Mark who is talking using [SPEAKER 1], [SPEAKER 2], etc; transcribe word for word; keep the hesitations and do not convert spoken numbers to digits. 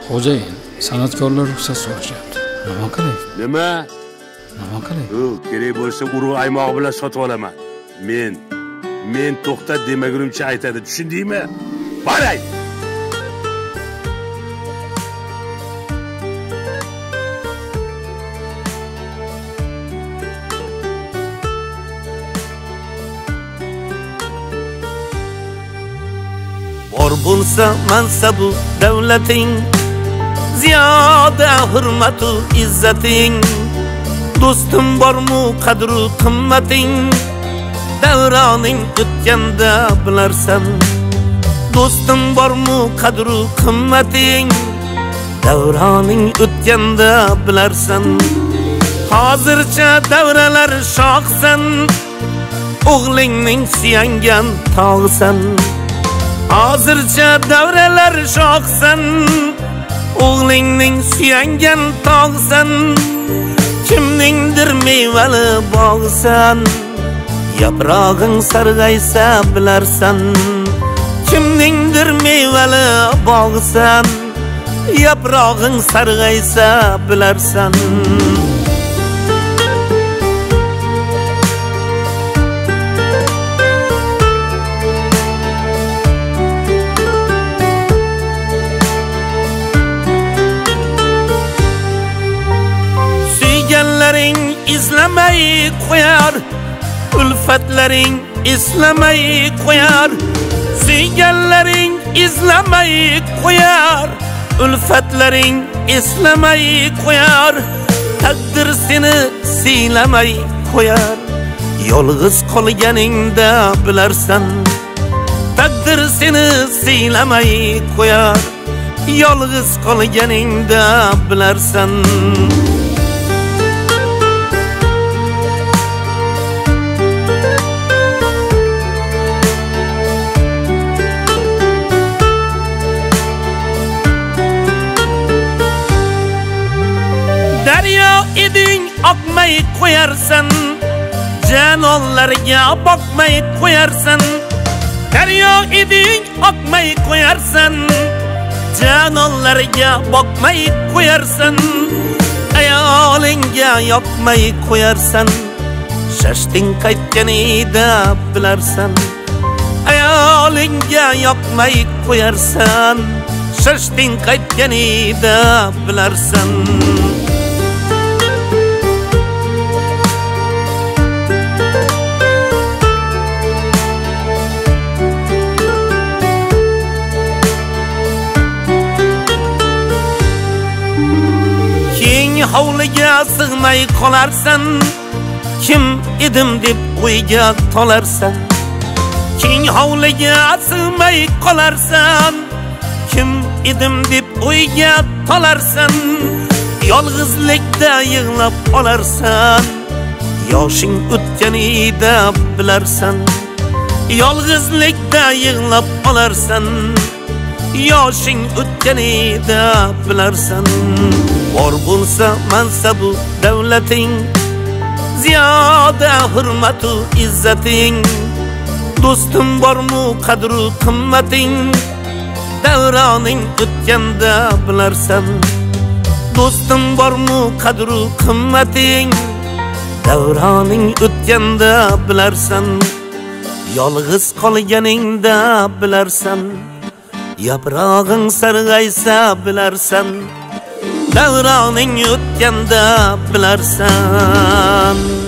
[SPEAKER 1] Xo'jayin, san'atkorlar ruxsat so'rashyapti. Nima qilay?
[SPEAKER 2] Nima?
[SPEAKER 1] Nima qilay?
[SPEAKER 2] U kerak bo'lsa urug' aymog'i bilan sotib olaman. Men men to'xta demagunimcha aytadi, tushundingmi? Baray.
[SPEAKER 3] Bor bo'lsa mansabu davlating, ziyoda hurmatu izzating, do'stim bormu qadru qimmating, davroning o'tganda bilarsan. Do'stim bormu qadru qimmating, davroning o'tganda bilarsan. Hozircha davralar shohsan, o'g'lingning suyangan tog'san. Hozircha davralar shohsan, o'g'lingning suyangan tog'san. Kimningdir mevali bog'san, yaprog'ing sarg'aysa bilarsan. Kimningdir mevali bog'san, yaprog'ing sarg'aysa bilarsan. İzlemay qo'yar, ulfatlaring islamay qo'yar. Suyganlaring izlamay qo'yar, ulfatlaring islamay qo'yar. Taqdir seni siylamay qo'yar, yolg'iz qolganingda bilarsan. Taqdir seni siylamay qo'yar, yolg'iz qolganingda bilarsan. Daryo eding oqmay qo'yarsan, janonlarga boqmay qo'yarsan. Daryo eding oqmay qo'yarsan, janonlarga boqmay qo'yarsan. Ayolingga yoqmay qo'yarsan, shashting qaytganida bilarsan. Ayolingga yoqmay qo'yarsan, shashting qaytganida bilarsan. Hovliga sig'may qolarsan, kim edim deb o'yga tolarsan. Keng hovliga sig'may qolarsan, kim edim deb o'yga tolarsan. Yolg'izlikda yig'lab olarsan, yoshing o'tganida bilarsan. Yolg'izlikda yig'lab olarsan, yoshing o'tganida bilarsan. Bor bo'lsa mansabu davlating, ziyoda hurmatu izzating, do'stim bormu qadru qimmating, davroning o'tganda bilarsan. Do'stim bormu qadru qimmating, davroning o'tganda bilarsan. Yolg'iz qolganingda bilarsan, yaprog'ing sarg'aysa bilarsan. Davroning o'tganda bilarsan.